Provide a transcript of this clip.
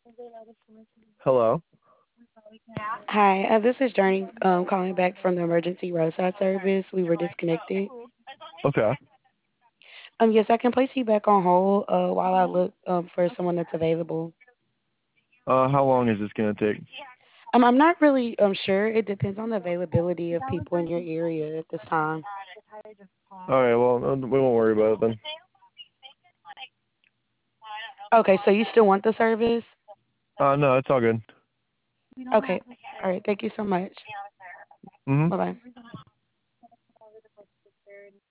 Hello. Hi, this is Journey calling back from the emergency roadside service. We were disconnected. Okay. Yes, I can place you back on hold while I look for someone that's available. How long is this gonna take? I'm not really sure. It depends on the availability of people in your area at this time. All right. Well, we won't worry about it then. Okay, so you still want the service? No, it's all good. Okay, all right. Thank you so much. Mhm. Bye bye.